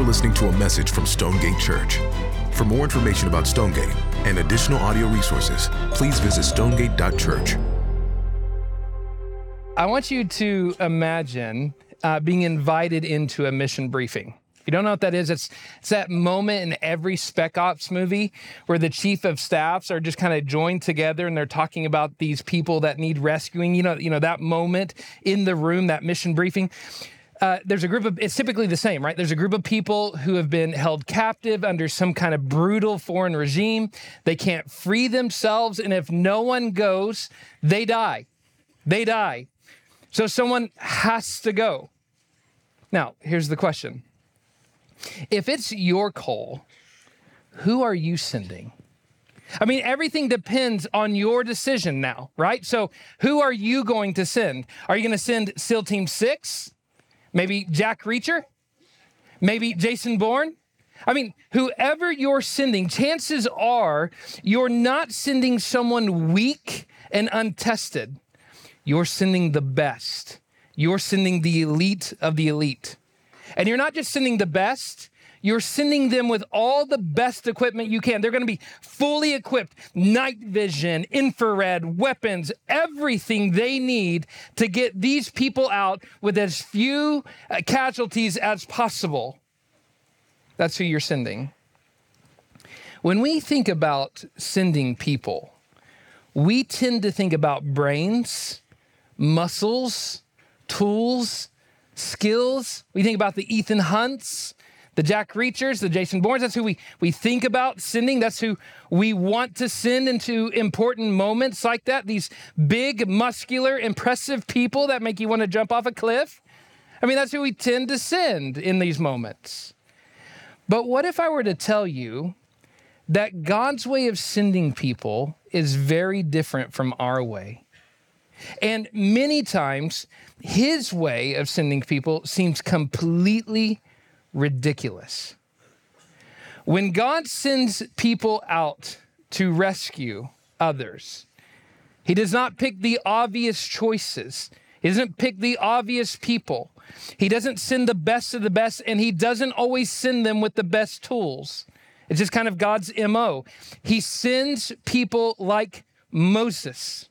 You're listening to a message from Stonegate Church. For more information about Stonegate and additional audio resources, please visit stonegate.church. I want you to imagine being invited into a mission briefing. If you don't know what that is, it's that moment in every Spec Ops movie where the chief of staffs are just kind of joined together and they're talking about these people that need rescuing. You know that moment in the room, that mission briefing. There's a group of, it's typically the same, right? There's a group of people who have been held captive under some kind of brutal foreign regime. They can't free themselves, and if no one goes, they die. They die. So someone has to go. Now, here's the question. If it's your call, who are you sending? I mean, everything depends on your decision now, right? So who are you going to send? Are you going to send SEAL Team 6? Maybe Jack Reacher? Maybe Jason Bourne? I mean, whoever you're sending, chances are you're not sending someone weak and untested. You're sending the best. You're sending the elite of the elite. And you're not just sending the best, you're sending them with all the best equipment you can. They're going to be fully equipped, night vision, infrared, weapons, everything they need to get these people out with as few casualties as possible. That's who you're sending. When we think about sending people, we tend to think about brains, muscles, tools, skills. We think about the Ethan Hunts, the Jack Reachers, the Jason Bournes. That's who we think about sending. That's who we want to send into important moments like that. These big, muscular, impressive people that make you want to jump off a cliff. I mean, that's who we tend to send in these moments. But what if I were to tell you that God's way of sending people is very different from our way? And many times, his way of sending people seems completely ridiculous. When God sends people out to rescue others, he does not pick the obvious choices. He doesn't pick the obvious people. He doesn't send the best of the best, and he doesn't always send them with the best tools. It's just kind of God's MO. He sends people like Moses.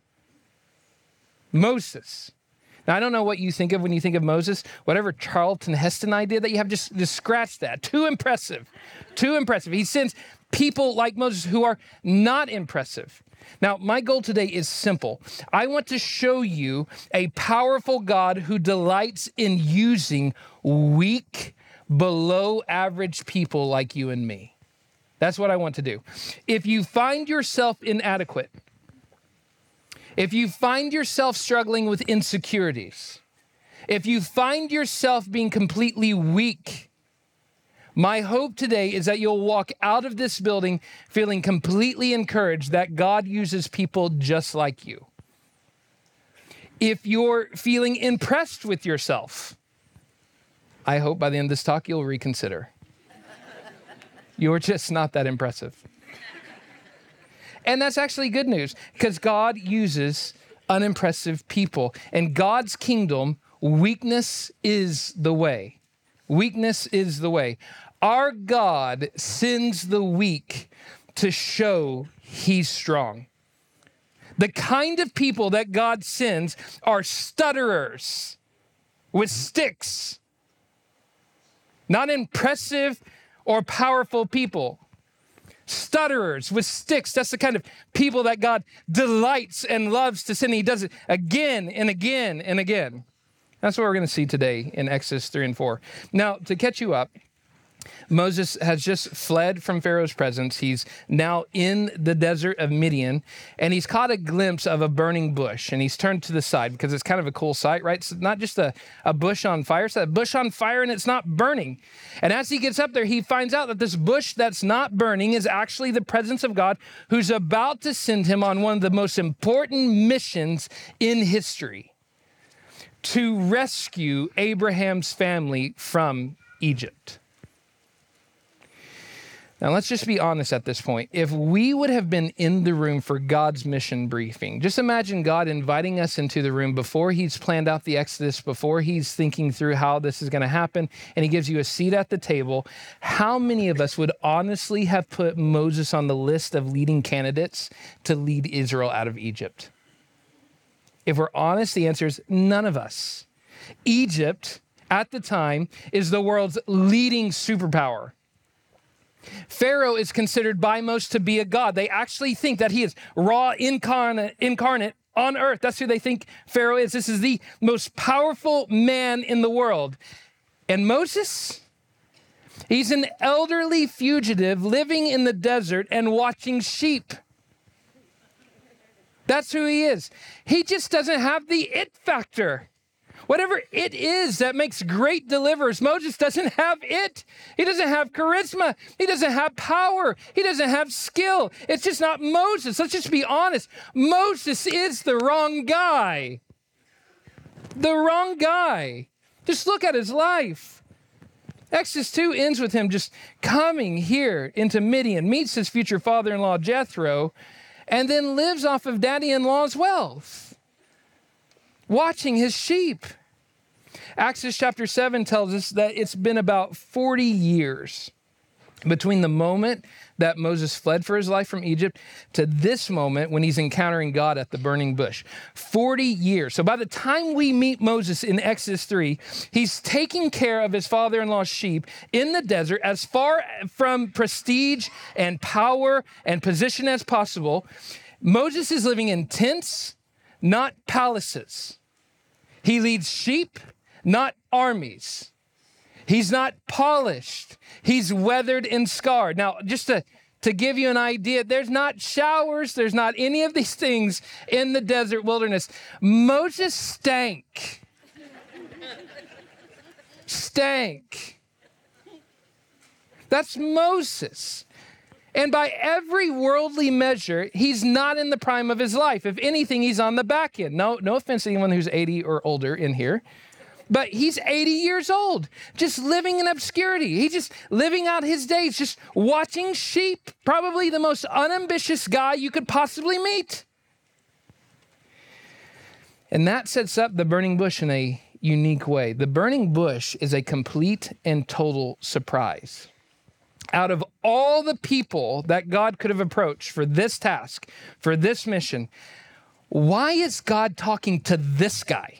Moses. Now, I don't know what you think of when you think of Moses. Whatever Charlton Heston idea that you have, just scratch that. Too impressive. Too impressive. He sends people like Moses who are not impressive. Now, my goal today is simple. I want to show you a powerful God who delights in using weak, below average people like you and me. That's what I want to do. If you find yourself inadequate, if you find yourself struggling with insecurities, if you find yourself being completely weak, my hope today is that you'll walk out of this building feeling completely encouraged that God uses people just like you. If you're feeling impressed with yourself, I hope by the end of this talk you'll reconsider. You're just not that impressive. And that's actually good news because God uses unimpressive people. In God's kingdom, weakness is the way. Weakness is the way. Our God sends the weak to show he's strong. The kind of people that God sends are stutterers with sticks, not impressive or powerful people. Stutterers with sticks. That's the kind of people that God delights and loves to send. He does it again and again and again. That's what we're going to see today in Exodus 3 and 4. Now, to catch you up, Moses has just fled from Pharaoh's presence. He's now in the desert of Midian, and he's caught a glimpse of a burning bush, and he's turned to the side because it's kind of a cool sight, right? It's not just a bush on fire. It's a bush on fire, and it's not burning. And as he gets up there, he finds out that this bush that's not burning is actually the presence of God who's about to send him on one of the most important missions in history, to rescue Abraham's family from Egypt. Now, let's just be honest at this point. If we would have been in the room for God's mission briefing, just imagine God inviting us into the room before he's planned out the Exodus, before he's thinking through how this is going to happen, and he gives you a seat at the table. How many of us would honestly have put Moses on the list of leading candidates to lead Israel out of Egypt? If we're honest, the answer is none of us. Egypt, at the time, is the world's leading superpower. Pharaoh is considered by most to be a god. They actually think that he is raw incarnate on earth. That's who they think Pharaoh is. This is the most powerful man in the world. And Moses, he's an elderly fugitive living in the desert and watching sheep. That's who he is. He just doesn't have the it factor. Whatever it is that makes great deliverers, Moses doesn't have it. He doesn't have charisma. He doesn't have power. He doesn't have skill. It's just not Moses. Let's just be honest. Moses is the wrong guy. The wrong guy. Just look at his life. Exodus 2 ends with him just coming here into Midian, meets his future father-in-law Jethro, and then lives off of daddy-in-law's wealth, watching his sheep. Exodus chapter 7 tells us that it's been about 40 years between the moment that Moses fled for his life from Egypt to this moment when he's encountering God at the burning bush. 40 years. So by the time we meet Moses in Exodus 3, he's taking care of his father-in-law's sheep in the desert, as far from prestige and power and position as possible. Moses is living in tents, not palaces. He leads sheep, not armies. He's not polished. He's weathered and scarred. Now, just to give you an idea, there's not showers. There's not any of these things in the desert wilderness. Moses stank. Stank. That's Moses. And by every worldly measure, he's not in the prime of his life. If anything, he's on the back end. No offense to anyone who's 80 or older in here. But he's 80 years old, just living in obscurity. He's just living out his days, just watching sheep, probably the most unambitious guy you could possibly meet. And that sets up the burning bush in a unique way. The burning bush is a complete and total surprise. Out of all the people that God could have approached for this task, for this mission, why is God talking to this guy?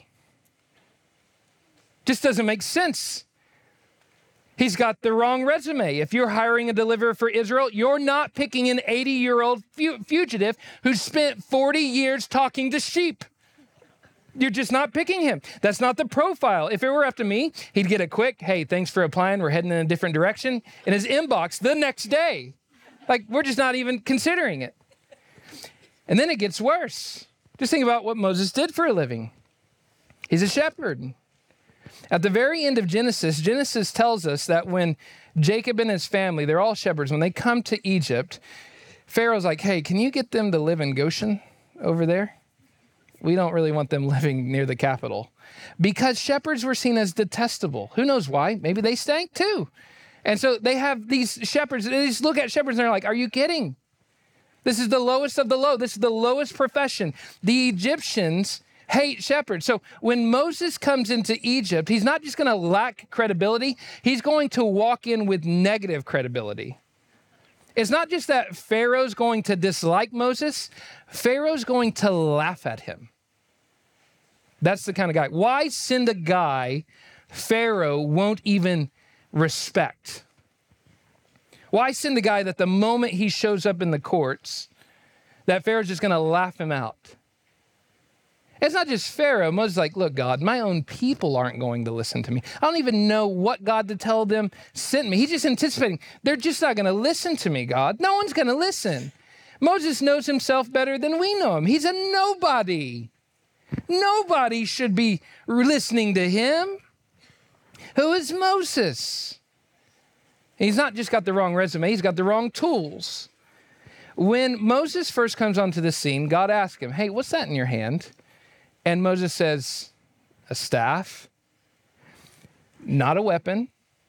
Just doesn't make sense. He's got the wrong resume. If you're hiring a deliverer for Israel, you're not picking an 80-year-old fugitive who spent 40 years talking to sheep. You're just not picking him. That's not the profile. If it were up to me, he'd get a quick, hey, thanks for applying. We're heading in a different direction in his inbox the next day. Like, we're just not even considering it. And then it gets worse. Just think about what Moses did for a living. He's a shepherd. At the very end of Genesis tells us that when Jacob and his family, they're all shepherds, when they come to Egypt, Pharaoh's like, hey, can you get them to live in Goshen over there? We don't really want them living near the capital. Because shepherds were seen as detestable. Who knows why? Maybe they stank too. And so they have these shepherds, they just look at shepherds and they're like, are you kidding? This is the lowest of the low. This is the lowest profession. The Egyptians hate shepherds. So when Moses comes into Egypt, he's not just going to lack credibility. He's going to walk in with negative credibility. It's not just that Pharaoh's going to dislike Moses. Pharaoh's going to laugh at him. That's the kind of guy. Why send a guy Pharaoh won't even respect? Why send a guy that the moment he shows up in the courts, that Pharaoh's just going to laugh him out? It's not just Pharaoh. Moses is like, look, God, my own people aren't going to listen to me. I don't even know what God to tell them sent me. He's just anticipating. They're just not going to listen to me, God. No one's going to listen. Moses knows himself better than we know him. He's a nobody. Nobody should be listening to him. Who is Moses? He's not just got the wrong resume. He's got the wrong tools. When Moses first comes onto the scene, God asks him, hey, what's that in your hand? And Moses says, a staff, not a weapon,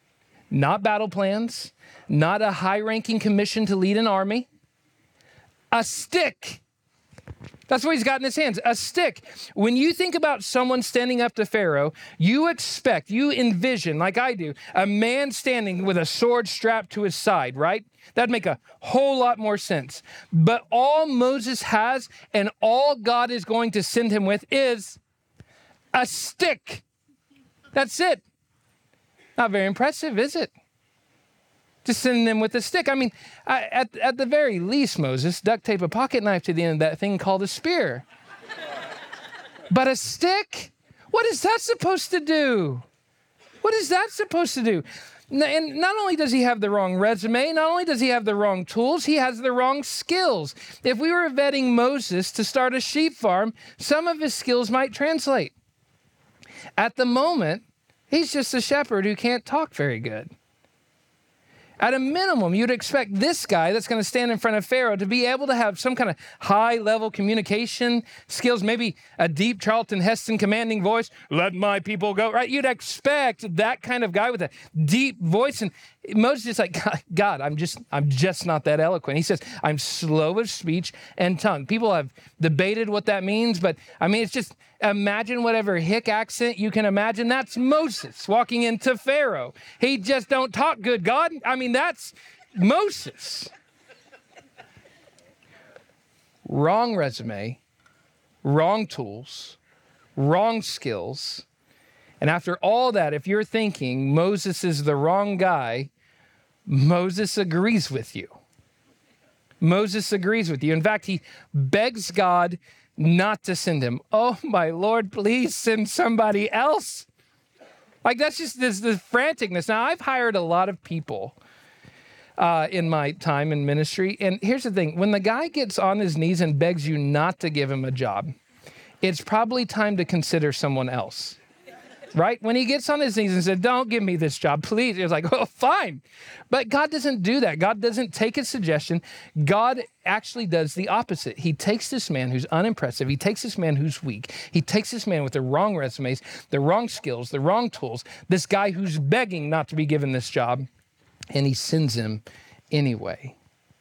not battle plans, not a high-ranking commission to lead an army, a stick. That's what he's got in his hands, a stick. When you think about someone standing up to Pharaoh, you envision, like I do, a man standing with a sword strapped to his side, right? That'd make a whole lot more sense. But all Moses has and all God is going to send him with is a stick. That's it. Not very impressive, is it? Just sending them with a stick. I mean, at the very least, Moses, duct tape a pocket knife to the end of that thing called a spear. But a stick? What is that supposed to do? What is that supposed to do? And not only does he have the wrong resume, not only does he have the wrong tools, he has the wrong skills. If we were vetting Moses to start a sheep farm, some of his skills might translate. At the moment, he's just a shepherd who can't talk very good. At a minimum, you'd expect this guy that's going to stand in front of Pharaoh to be able to have some kind of high-level communication skills, maybe a deep Charlton Heston commanding voice, let my people go, right? You'd expect that kind of guy with a deep voice. And Moses is like, God, I'm just not that eloquent. He says, I'm slow of speech and tongue. People have debated what that means, but I mean, it's just imagine whatever hick accent you can imagine. That's Moses walking into Pharaoh. He just don't talk good, God. I mean, that's Moses. Wrong resume, wrong tools, wrong skills. And after all that, if you're thinking Moses is the wrong guy, Moses agrees with you. Moses agrees with you. In fact, he begs God not to send him. Oh, my Lord, please send somebody else. Like, that's just this franticness. Now, I've hired a lot of people in my time in ministry. And here's the thing. When the guy gets on his knees and begs you not to give him a job, it's probably time to consider someone else. Right? When he gets on his knees and said, don't give me this job, please. It's like, oh, fine. But God doesn't do that. God doesn't take a suggestion. God actually does the opposite. He takes this man who's unimpressive. He takes this man who's weak. He takes this man with the wrong resumes, the wrong skills, the wrong tools, this guy who's begging not to be given this job, and he sends him anyway.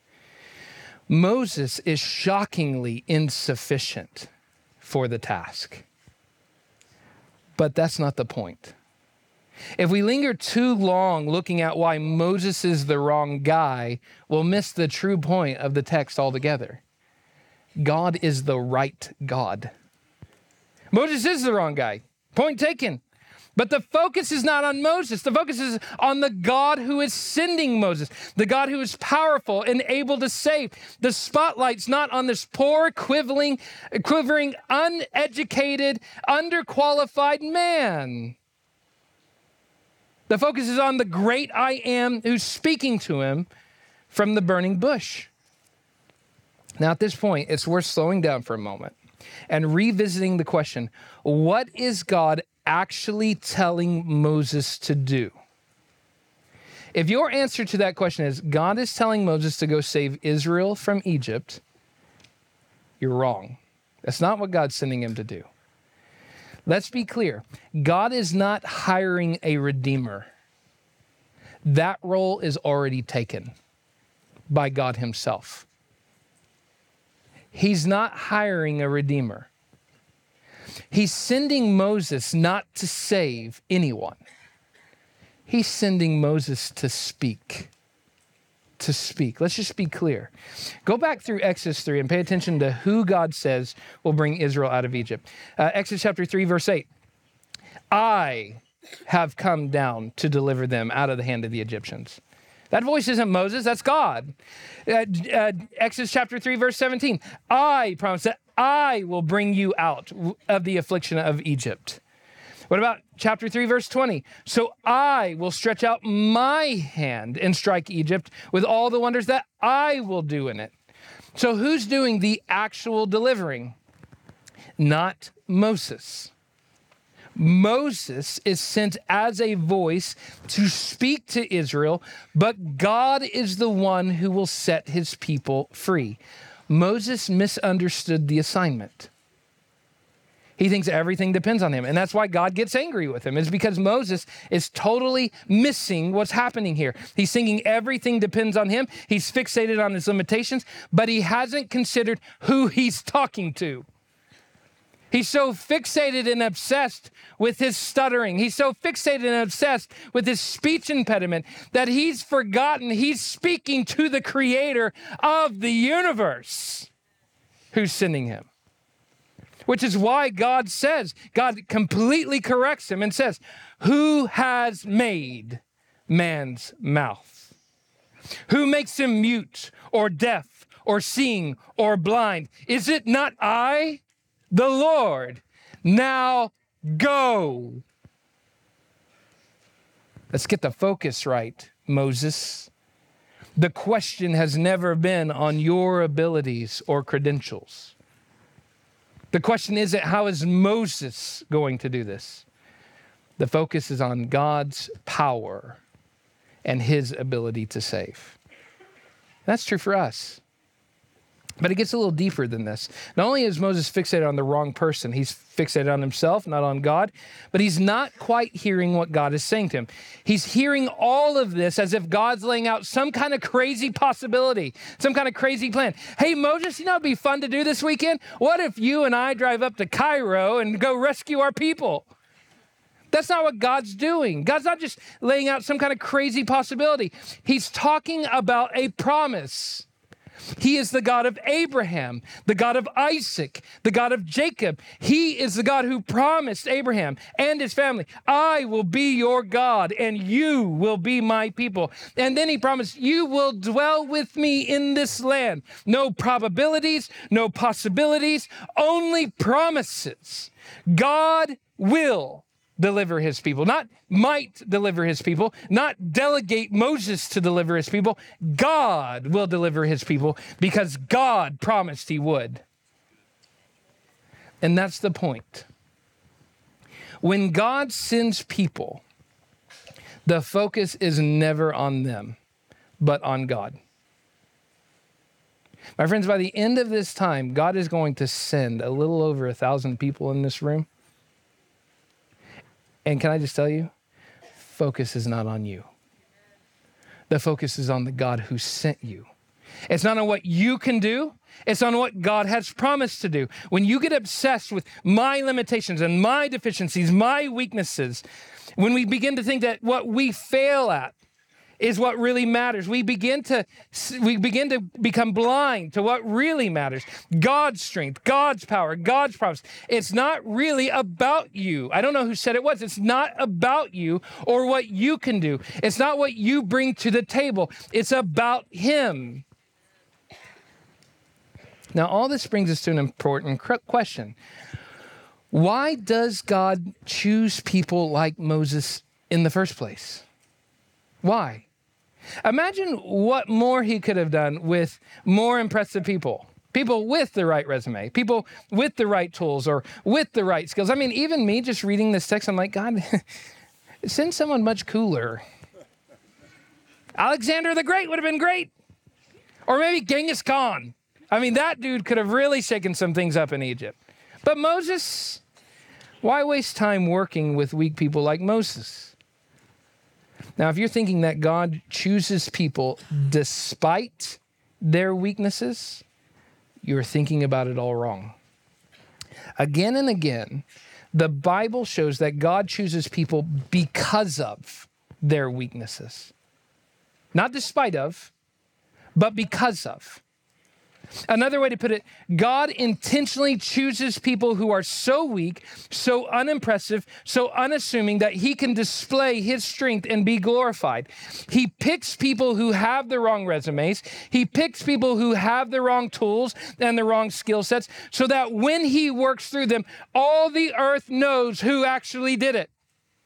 Moses is shockingly insufficient for the task. But that's not the point. If we linger too long looking at why Moses is the wrong guy, we'll miss the true point of the text altogether. God is the right God. Moses is the wrong guy. Point taken. But the focus is not on Moses. The focus is on the God who is sending Moses, the God who is powerful and able to save. The spotlight's not on this poor, quivering, uneducated, underqualified man. The focus is on the great I am who's speaking to him from the burning bush. Now, at this point, it's worth slowing down for a moment and revisiting the question, what is God actually telling Moses to do? If your answer to that question is God is telling Moses to go save Israel from Egypt, you're wrong. That's not what God's sending him to do. Let's be clear. God is not hiring a redeemer. That role is already taken by God himself. He's not hiring a redeemer. He's sending Moses not to save anyone. He's sending Moses to speak. To speak. Let's just be clear. Go back through Exodus 3 and pay attention to who God says will bring Israel out of Egypt. Exodus chapter 3, verse 8. I have come down to deliver them out of the hand of the Egyptians. That voice isn't Moses, that's God. Exodus chapter 3, verse 17. I promise that I will bring you out of the affliction of Egypt. What about chapter 3, verse 20? So I will stretch out my hand and strike Egypt with all the wonders that I will do in it. So who's doing the actual delivering? Not Moses. Moses is sent as a voice to speak to Israel, but God is the one who will set his people free. Moses misunderstood the assignment. He thinks everything depends on him. And that's why God gets angry with him, is because Moses is totally missing what's happening here. He's thinking everything depends on him. He's fixated on his limitations, but he hasn't considered who he's talking to. He's so fixated and obsessed with his stuttering. He's so fixated and obsessed with his speech impediment that he's forgotten he's speaking to the creator of the universe who's sending him. Which is why God completely corrects him and says, who has made man's mouth? Who makes him mute or deaf or seeing or blind? Is it not I, the Lord? Now go. Let's get the focus right, Moses. The question has never been on your abilities or credentials. The question isn't, how is Moses going to do this? The focus is on God's power and his ability to save. That's true for us. But it gets a little deeper than this. Not only is Moses fixated on the wrong person, he's fixated on himself, not on God, but he's not quite hearing what God is saying to him. He's hearing all of this as if God's laying out some kind of crazy possibility, some kind of crazy plan. Hey, Moses, you know it'd be fun to do this weekend? What if you and I drive up to Cairo and go rescue our people? That's not what God's doing. God's not just laying out some kind of crazy possibility. He's talking about a promise. He is the God of Abraham, the God of Isaac, the God of Jacob. He is the God who promised Abraham and his family, I will be your God and you will be my people. And then he promised, you will dwell with me in this land. No probabilities, no possibilities, only promises. God will deliver his people, not might deliver his people, not delegate Moses to deliver his people. God will deliver his people because God promised he would. And that's the point. When God sends people, the focus is never on them, but on God. My friends, by the end of this time, God is going to send a little over 1,000 people in this room. And can I just tell you, focus is not on you. The focus is on the God who sent you. It's not on what you can do. It's on what God has promised to do. When you get obsessed with my limitations and my deficiencies, my weaknesses, when we begin to think that what we fail at is what really matters, we begin to become blind to what really matters. God's strength, God's power, God's promise. It's not really about you. I don't know who said it was. It's not about you or what you can do. It's not what you bring to the table. It's about him. Now, all this brings us to an important question. Why does God choose people like Moses in the first place? Why? Imagine what more he could have done with more impressive people. People with the right resume, people with the right tools or with the right skills. I mean, even me just reading this text, I'm like, God, send someone much cooler. Alexander the Great would have been great. Or maybe Genghis Khan. I mean, that dude could have really shaken some things up in Egypt. But Moses, why waste time working with weak people like Moses? Now, if you're thinking that God chooses people despite their weaknesses, you're thinking about it all wrong. Again and again, the Bible shows that God chooses people because of their weaknesses. Not despite of, but because of. Another way to put it, God intentionally chooses people who are so weak, so unimpressive, so unassuming that he can display his strength and be glorified. He picks people who have the wrong resumes. He picks people who have the wrong tools and the wrong skill sets so that when he works through them, all the earth knows who actually did it.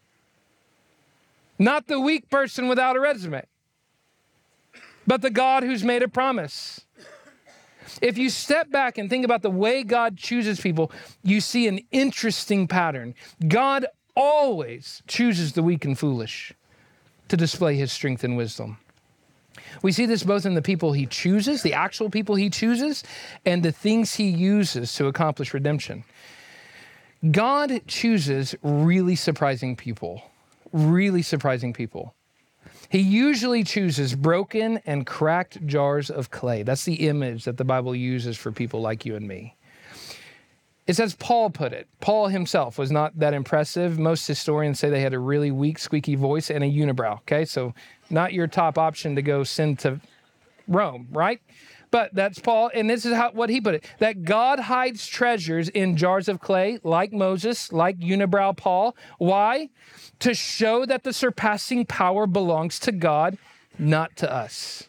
Not the weak person without a resume, but the God who's made a promise. If you step back and think about the way God chooses people, you see an interesting pattern. God always chooses the weak and foolish to display his strength and wisdom. We see this both in the people he chooses, the actual people he chooses, and the things he uses to accomplish redemption. God chooses really surprising people. Really surprising people. He usually chooses broken and cracked jars of clay. That's the image that the Bible uses for people like you and me. It's as Paul put it. Paul himself was not that impressive. Most historians say they had a really weak, squeaky voice and a unibrow, okay? So not your top option to go send to Rome, right? But that's Paul, and this is what he put it, that God hides treasures in jars of clay, like Moses, like unibrow Paul. Why? To show that the surpassing power belongs to God, not to us.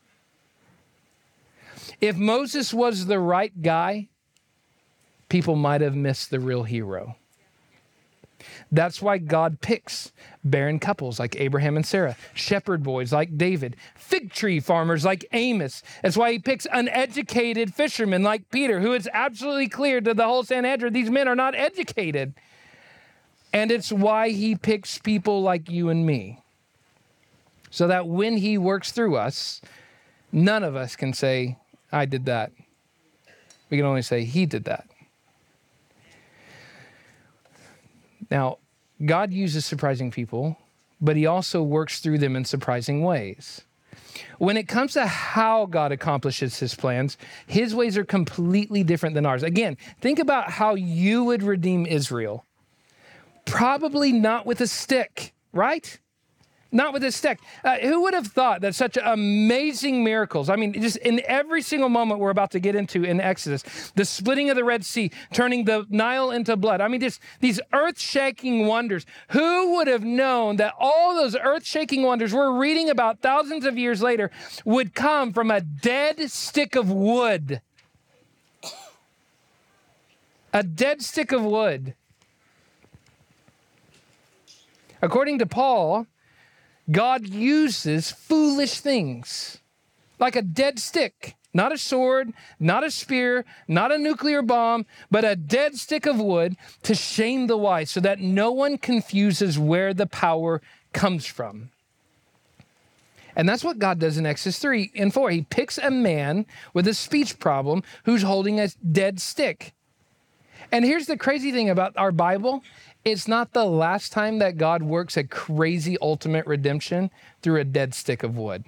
If Moses was the right guy, people might have missed the real hero. That's why God picks barren couples like Abraham and Sarah, shepherd boys like David, fig tree farmers like Amos. That's why he picks uneducated fishermen like Peter, who is absolutely clear to the whole Sanhedrin, these men are not educated. And it's why he picks people like you and me, so that when he works through us, none of us can say, I did that. We can only say, he did that. Now, God uses surprising people, but he also works through them in surprising ways. When it comes to how God accomplishes his plans, his ways are completely different than ours. Again, think about how you would redeem Israel. Probably not with a stick, right? Not with a stick. Who would have thought that such amazing miracles, I mean, just in every single moment we're about to get into in Exodus, the splitting of the Red Sea, turning the Nile into blood. I mean, just these earth-shaking wonders. Who would have known that all those earth-shaking wonders we're reading about thousands of years later would come from a dead stick of wood? A dead stick of wood. According to Paul, God uses foolish things like a dead stick, not a sword, not a spear, not a nuclear bomb, but a dead stick of wood to shame the wise so that no one confuses where the power comes from. And that's what God does in Exodus 3 and 4. He picks a man with a speech problem who's holding a dead stick. And here's the crazy thing about our Bible. It's not the last time that God works a crazy ultimate redemption through a dead stick of wood.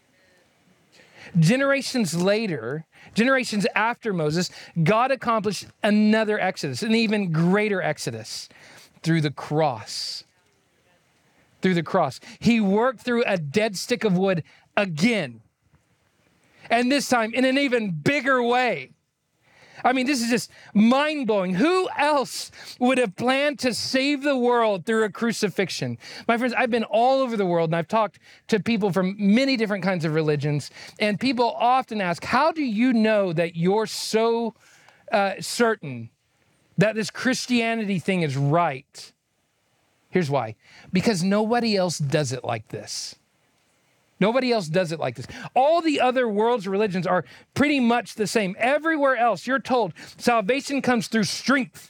Generations later, generations after Moses, God accomplished another Exodus, an even greater Exodus through the cross. Through the cross. He worked through a dead stick of wood again. And this time in an even bigger way. I mean, this is just mind-blowing. Who else would have planned to save the world through a crucifixion? My friends, I've been all over the world, and I've talked to people from many different kinds of religions, and people often ask, how do you know that you're so certain that this Christianity thing is right? Here's why. Because nobody else does it like this. Nobody else does it like this. All the other world's religions are pretty much the same. Everywhere else, you're told salvation comes through strength.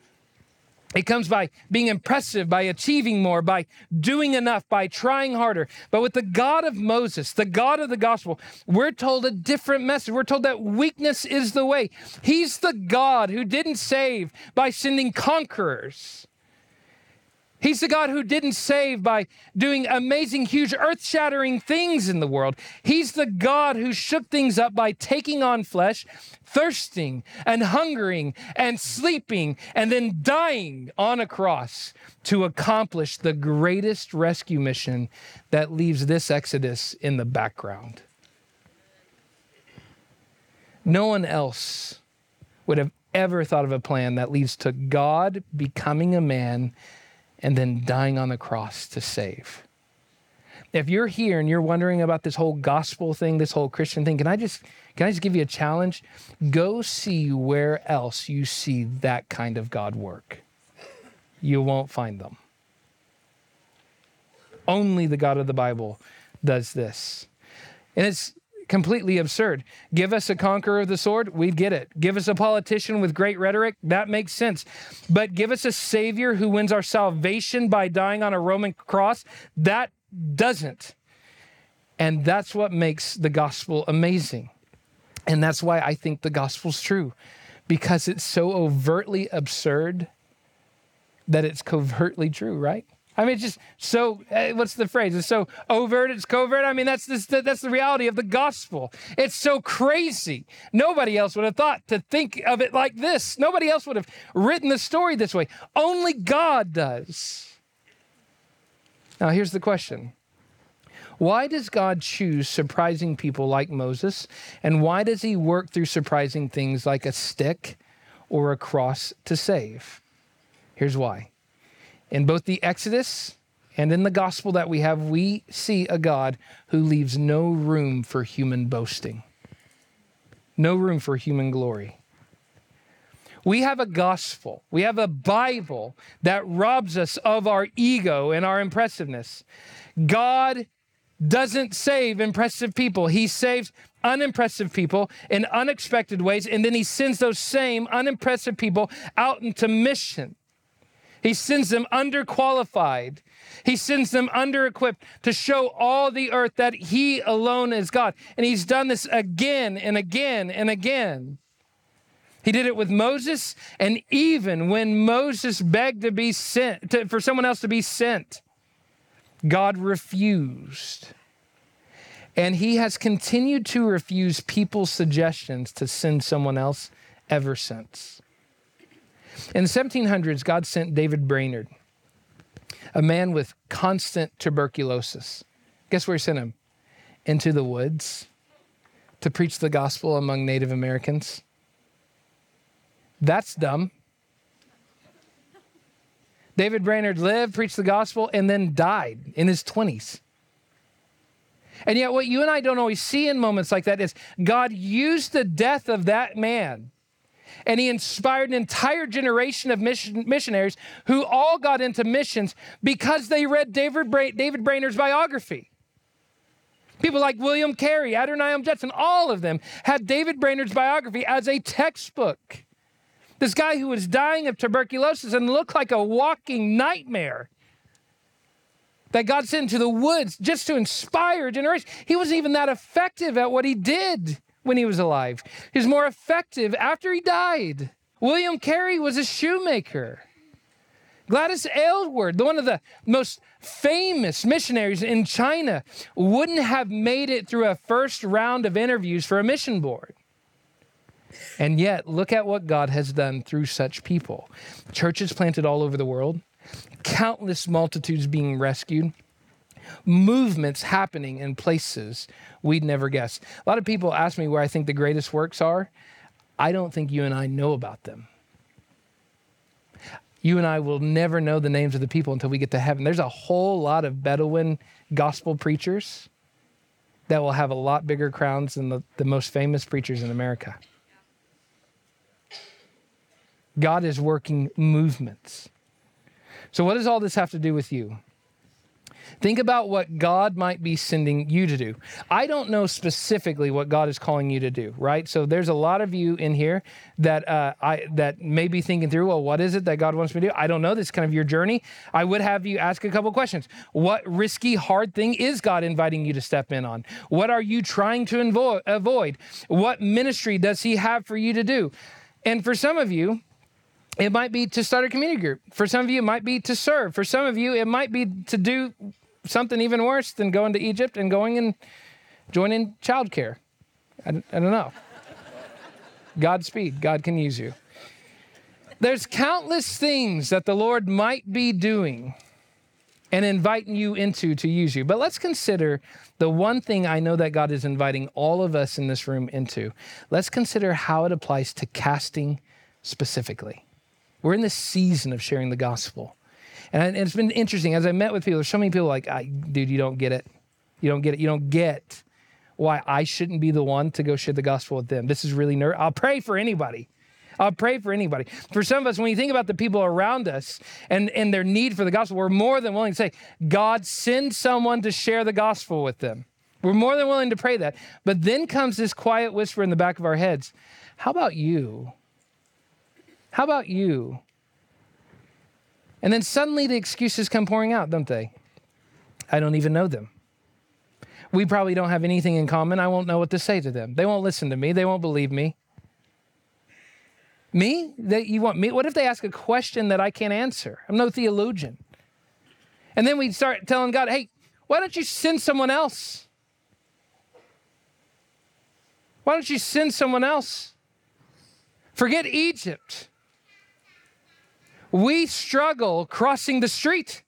It comes by being impressive, by achieving more, by doing enough, by trying harder. But with the God of Moses, the God of the gospel, we're told a different message. We're told that weakness is the way. He's the God who didn't save by sending conquerors. He's the God who didn't save by doing amazing, huge, earth-shattering things in the world. He's the God who shook things up by taking on flesh, thirsting and hungering and sleeping and then dying on a cross to accomplish the greatest rescue mission that leaves this Exodus in the background. No one else would have ever thought of a plan that leads to God becoming a man and then dying on the cross to save. If you're here and you're wondering about this whole gospel thing, this whole Christian thing, can I just give you a challenge? Go see where else you see that kind of God work. You won't find them. Only the God of the Bible does this. And it's completely absurd. Give us a conqueror of the sword, we'd get it. Give us a politician with great rhetoric, that makes sense. But give us a savior who wins our salvation by dying on a Roman cross, that doesn't. And that's what makes the gospel amazing. And that's why I think the gospel's true, because it's so overtly absurd that it's covertly true, right? I mean, it's just so, what's the phrase? It's so overt, it's covert. I mean, that's the reality of the gospel. It's so crazy. Nobody else would have thought to think of it like this. Nobody else would have written the story this way. Only God does. Now, here's the question. Why does God choose surprising people like Moses? And why does he work through surprising things like a stick or a cross to save? Here's why. In both the Exodus and in the gospel that we have, we see a God who leaves no room for human boasting, no room for human glory. We have a gospel, we have a Bible that robs us of our ego and our impressiveness. God doesn't save impressive people. He saves unimpressive people in unexpected ways, and then he sends those same unimpressive people out into mission. He sends them underqualified. He sends them under-equipped to show all the earth that he alone is God. And he's done this again and again and again. He did it with Moses, and even when Moses begged to be sent, for someone else to be sent, God refused. And he has continued to refuse people's suggestions to send someone else ever since. In the 1700s, God sent David Brainerd, a man with constant tuberculosis. Guess where he sent him? Into the woods to preach the gospel among Native Americans. That's dumb. David Brainerd lived, preached the gospel, and then died in his 20s. And yet what you and I don't always see in moments like that is God used the death of that man, and he inspired an entire generation of missionaries who all got into missions because they read David Brainerd's biography. People like William Carey, Adoniram Judson, all of them had David Brainerd's biography as a textbook. This guy who was dying of tuberculosis and looked like a walking nightmare that God sent into the woods just to inspire a generation. He wasn't even that effective at what he did when he was alive. He was more effective after he died. William Carey was a shoemaker. Gladys Aylward, one of the most famous missionaries in China, wouldn't have made it through a first round of interviews for a mission board. And yet, look at what God has done through such people. Churches planted all over the world, countless multitudes being rescued, movements happening in places we'd never guess. A lot of people ask me where I think the greatest works are. I don't think you and I know about them. You and I will never know the names of the people until we get to heaven. There's a whole lot of Bedouin gospel preachers that will have a lot bigger crowns than the most famous preachers in America. God is working movements. So what does all this have to do with you? Think about what God might be sending you to do. I don't know specifically what God is calling you to do, right? So there's a lot of you in here that that may be thinking through, well, what is it that God wants me to do? I don't know. This is kind of your journey. I would have you ask a couple questions. What risky, hard thing is God inviting you to step in on? What are you trying to avoid? What ministry does he have for you to do? And for some of you, it might be to start a community group. For some of you, it might be to serve. For some of you, it might be to do something even worse than going to Egypt and going and joining childcare. I don't know. Godspeed. God can use you. There's countless things that the Lord might be doing and inviting you into to use you. But let's consider the one thing I know that God is inviting all of us in this room into. Let's consider how it applies to casting specifically. We're in this season of sharing the gospel. And it's been interesting. As I met with people, there's so many people like, dude, you don't get it. You don't get it. You don't get why I shouldn't be the one to go share the gospel with them. This is really I'll pray for anybody. I'll pray for anybody. For some of us, when you think about the people around us and their need for the gospel, we're more than willing to say, God, send someone to share the gospel with them. We're more than willing to pray that. But then comes this quiet whisper in the back of our heads. How about you? How about you? And then suddenly the excuses come pouring out, don't they? I don't even know them. We probably don't have anything in common. I won't know what to say to them. They won't listen to me. They won't believe me. Me? That you want me? What if they ask a question that I can't answer? I'm no theologian. And then we start telling God, hey, why don't you send someone else? Why don't you send someone else? Forget Egypt. We struggle crossing the street.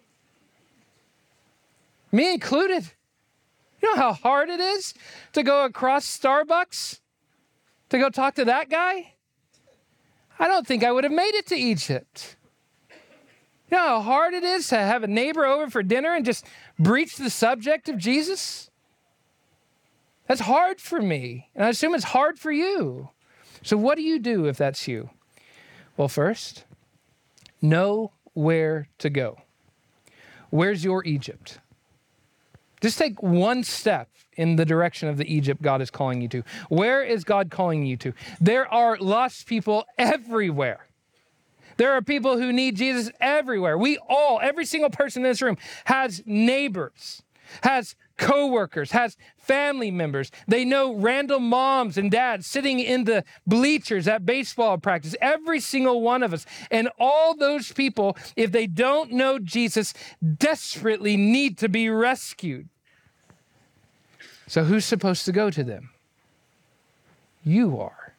Me included. You know how hard it is to go across Starbucks to go talk to that guy? I don't think I would have made it to Egypt. You know how hard it is to have a neighbor over for dinner and just breach the subject of Jesus? That's hard for me, and I assume it's hard for you. So what do you do if that's you? Well, first, know where to go. Where's your Egypt? Just take one step in the direction of the Egypt God is calling you to. Where is God calling you to? There are lost people everywhere. There are people who need Jesus everywhere. Every single person in this room has neighbors, has coworkers, has family members. They know random moms and dads sitting in the bleachers at baseball practice, every single one of us. And all those people, if they don't know Jesus, desperately need to be rescued. So who's supposed to go to them? You are.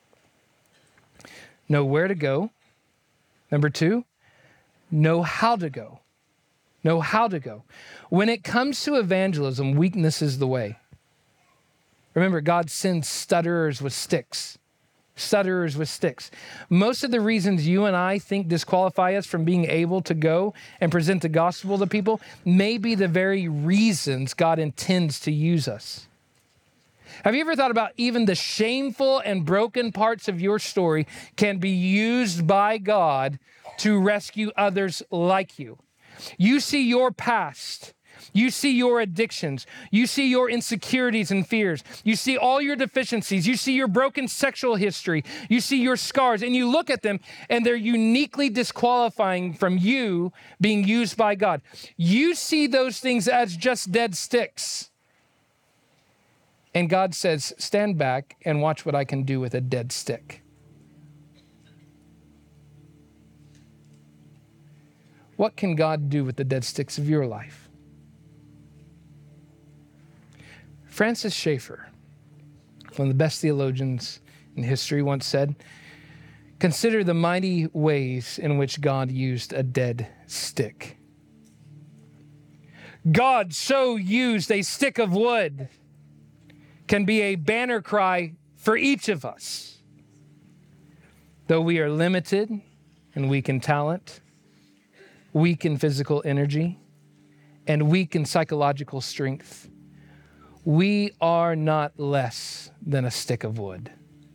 Know where to go. Number 2, know how to go. Know how to go. When it comes to evangelism, weakness is the way. Remember, God sends stutterers with sticks. Stutterers with sticks. Most of the reasons you and I think disqualify us from being able to go and present the gospel to people may be the very reasons God intends to use us. Have you ever thought about even the shameful and broken parts of your story can be used by God to rescue others like you? You see your past. You see your addictions. You see your insecurities and fears. You see all your deficiencies. You see your broken sexual history. You see your scars, and you look at them, and they're uniquely disqualifying from you being used by God. You see those things as just dead sticks. And God says, stand back and watch what I can do with a dead stick. What can God do with the dead sticks of your life? Francis Schaeffer, one of the best theologians in history, once said, consider the mighty ways in which God used a dead stick. God so used a stick of wood can be a banner cry for each of us. Though we are limited and weak in talent, weak in physical energy, and weak in psychological strength, we are not less than a stick of wood.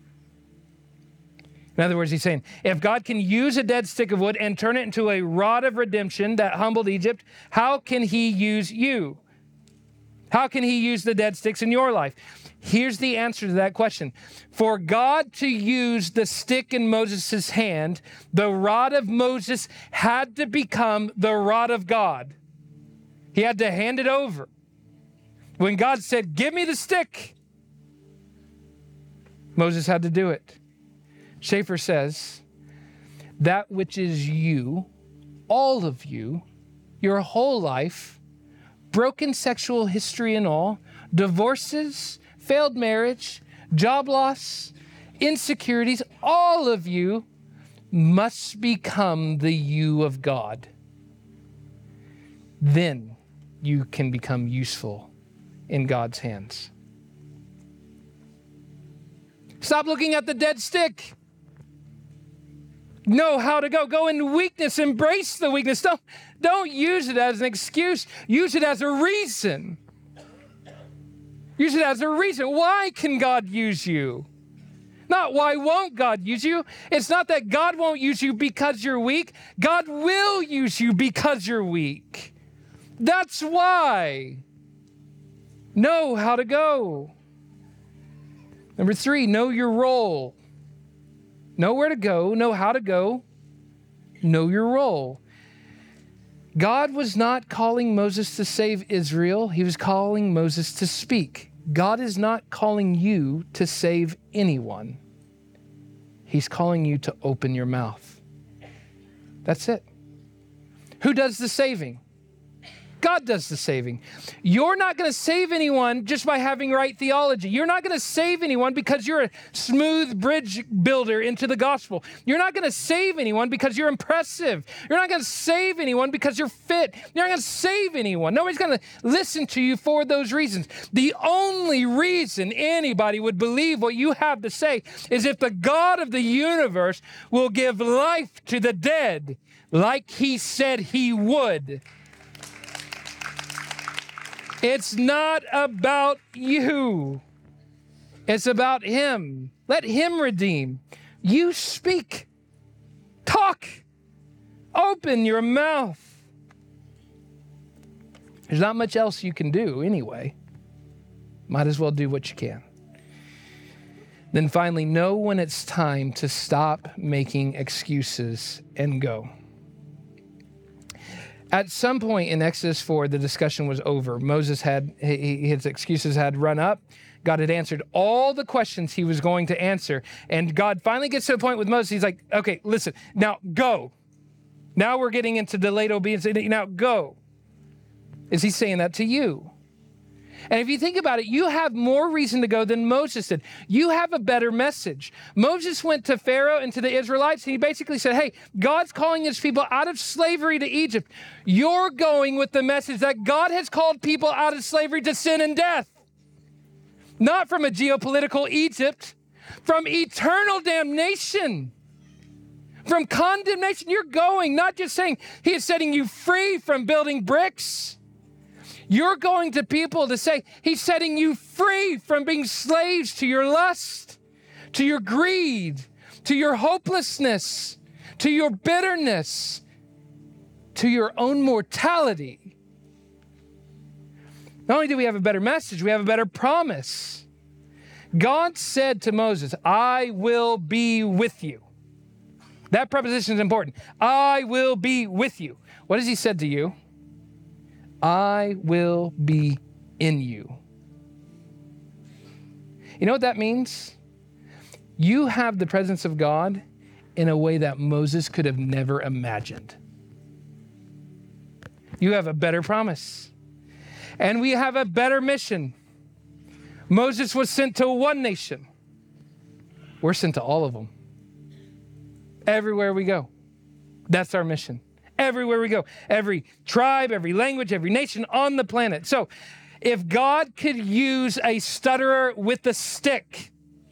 In other words, he's saying, if God can use a dead stick of wood and turn it into a rod of redemption that humbled Egypt, how can he use you? How can he use the dead sticks in your life? Here's the answer to that question. For God to use the stick in Moses' hand, the rod of Moses had to become the rod of God. He had to hand it over. When God said, give me the stick, Moses had to do it. Schaeffer says, that which is you, all of you, your whole life, broken sexual history and all, divorces, failed marriage, job loss, insecurities, all of you must become the you of God. Then you can become useful in God's hands. Stop looking at the dead stick. Know how to go. Go in weakness. Embrace the weakness. Don't use it as an excuse. Use it as a reason. Use it as a reason. Why can God use you? Not why won't God use you. It's not that God won't use you because you're weak. God will use you because you're weak. That's why. Know how to go. Number 3, know your role. Know where to go, know how to go, know your role. God was not calling Moses to save Israel. He was calling Moses to speak. God is not calling you to save anyone. He's calling you to open your mouth. That's it. Who does the saving? God does the saving. You're not going to save anyone just by having right theology. You're not going to save anyone because you're a smooth bridge builder into the gospel. You're not going to save anyone because you're impressive. You're not going to save anyone because you're fit. You're not going to save anyone. Nobody's going to listen to you for those reasons. The only reason anybody would believe what you have to say is if the God of the universe will give life to the dead like he said he would. It's not about you. It's about him. Let him redeem. You speak. Talk. Open your mouth. There's not much else you can do anyway. Might as well do what you can. Then finally, know when it's time to stop making excuses and go. At some point in Exodus 4, the discussion was over. Moses his excuses had run up. God had answered all the questions he was going to answer. And God finally gets to a point with Moses. He's like, okay, listen, now go. Now we're getting into delayed obedience. Now go. Is he saying that to you? And if you think about it, you have more reason to go than Moses did. You have a better message. Moses went to Pharaoh and to the Israelites, and he basically said, hey, God's calling his people out of slavery to Egypt. You're going with the message that God has called people out of slavery to sin and death. Not from a geopolitical Egypt, from eternal damnation. From condemnation, you're going, not just saying he is setting you free from building bricks. You're going to people to say, he's setting you free from being slaves to your lust, to your greed, to your hopelessness, to your bitterness, to your own mortality. Not only do we have a better message, we have a better promise. God said to Moses, I will be with you. That preposition is important. I will be with you. What has he said to you? I will be in you. You know what that means? You have the presence of God in a way that Moses could have never imagined. You have a better promise. And we have a better mission. Moses was sent to one nation. We're sent to all of them. Everywhere we go. That's our mission. Everywhere we go, every tribe, every language, every nation on the planet. So if God could use a stutterer with a stick,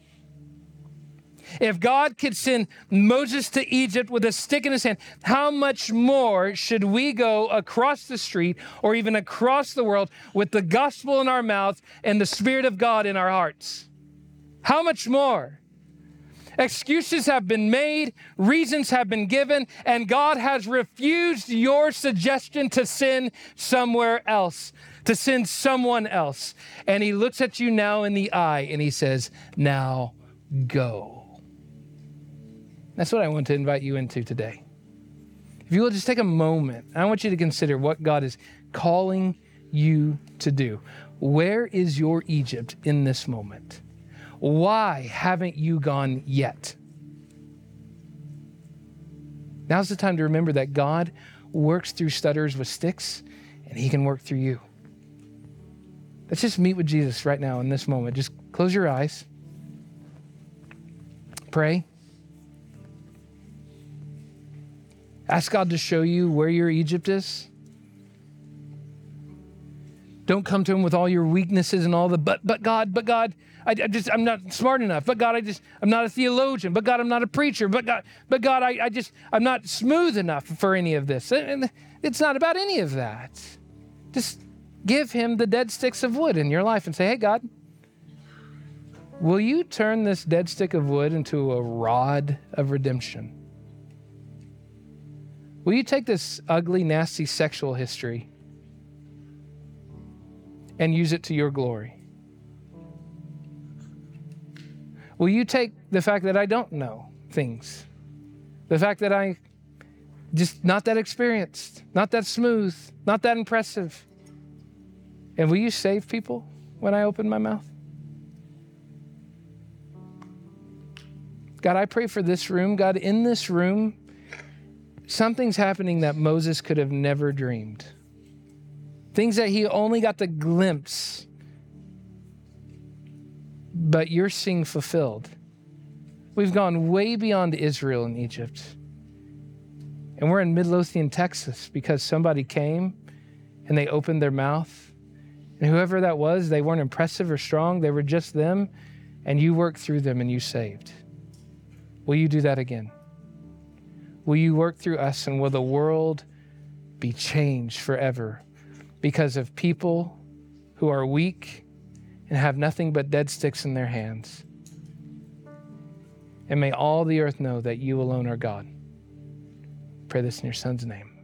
if God could send Moses to Egypt with a stick in his hand, how much more should we go across the street or even across the world with the gospel in our mouths and the Spirit of God in our hearts? How much more? Excuses have been made, reasons have been given, and God has refused your suggestion to sin somewhere else, to send someone else. And he looks at you now in the eye and he says, now go. That's what I want to invite you into today. If you will just take a moment, I want you to consider what God is calling you to do. Where is your Egypt in this moment? Why haven't you gone yet? Now's the time to remember that God works through stutterers with sticks, and he can work through you. Let's just meet with Jesus right now in this moment. Just close your eyes. Pray. Ask God to show you where your Egypt is. Don't come to him with all your weaknesses and all the, but God, I'm not smart enough. But God, I'm not a theologian. But God, I'm not a preacher. But God, I'm not smooth enough for any of this. And it's not about any of that. Just give him the dead sticks of wood in your life and say, hey, God, will you turn this dead stick of wood into a rod of redemption? Will you take this ugly, nasty sexual history and use it to your glory? Will you take the fact that I don't know things, the fact that I just not that experienced, not that smooth, not that impressive, and will you save people when I open my mouth? God, I pray for this room. God, in this room, something's happening that Moses could have never dreamed. Things that he only got the glimpse, but you're seeing fulfilled. We've gone way beyond Israel and Egypt. And we're in Midlothian, Texas, because somebody came and they opened their mouth. And whoever that was, they weren't impressive or strong. They were just them. And you worked through them and you saved. Will you do that again? Will you work through us, and will the world be changed forever because of people who are weak and have nothing but dead sticks in their hands? And may all the earth know that you alone are God. Pray this in your Son's name.